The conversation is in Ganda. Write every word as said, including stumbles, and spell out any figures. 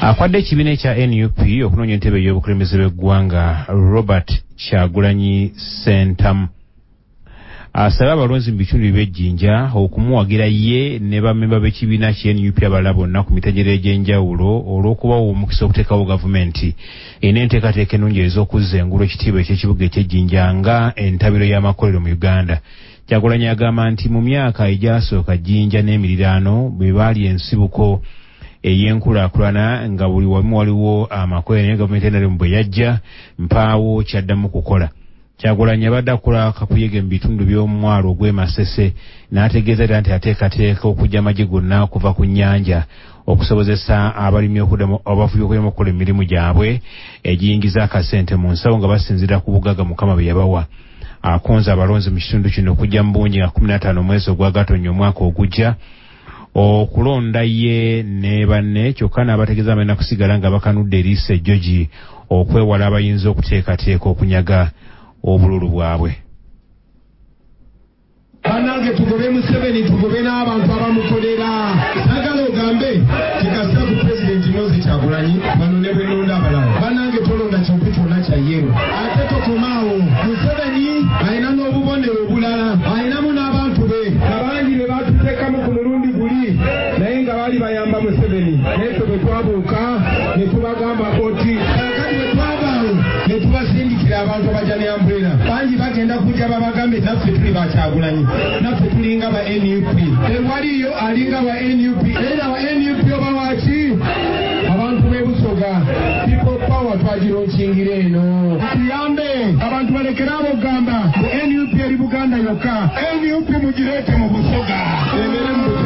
Akwadde ekibiina ekya N U P okunoonya entebe y'obukulembeze bw'eggwanga Robert Kyagulanyi Ssentamu asaba abalonzi mu bitundu by'ejjinja okumuwagira ye ne bammemba b'ekibiina kya N U P abalala bonna ku mitendera egy'enjawulo olw'okubawa omukisa okuteekawo gavumenti erina enteekateeka ennungi ez'okuzza engulu ekitiibwa eky'ekibuga eky'ejjinja nga entabiro y'amakolero mu Uganda. Kyagulanyi agamba nti mu myaka egyasooka Jjinja n'emiriraano bwe baali ensibuko ey'enkulaakulana nga buli wamu waliwo amakolero naye gavumenti endala bwe yajja mpaawo kyaddamu kukola. Kyagulanyi abadde akola kakuyege mu bitundu by'omwalo ogw'e Masese n'ategeeza era nti ateekateeka okujja amagye gonna okuva ku nnyanja okusobozesa abalimi abavubi okuddamu okukola emirimu gyabwe egiyingiza akasente mu nsawo nga basinziira ku bugagga Mukama bwe yabawa. Akonza abalonzi mu kitundu kino okujja mu bungi nga kumi na ttaano omwezi ogwa Gatonnya omwaka ogujja okulonda ye ne banne kyokka n'abategeeza balina kusigala nga bakanudde eriisa ejjogi okwewala abayinza okuteekateeka okunyaga obululu bwabwe. Banange tugobe Museveni tugobe n'abantu abamukolera sagala ogambe kikasa ku pulezidenti Moses Kyagulanyi bano ne bwenonda abalala banange tolonda kintu kyonna kya yeero ate tokomaawo Museveni alina n'obubonero obulala alinamu n'abantu be abangi be batuteekamu ku mulundi guli naye nga baali bayamba Museveni naye ffe bwe twabuuka ne tubagamba oti kakati bwe twabaawo ne tubasindikira abantu abajja ne ambrera bangi bagenda kujja babagambe naffe tuli ba Kyagulanyi naffe tulinga ba N U P ewaliyo alinga ba N U P era ba N U P oba waki abantu b'e Busoga people power twagironkingira eno tuyambe abantu balekera abo gamba N U P eri Buganda yokka N U P mugireete mu Busoga emere mu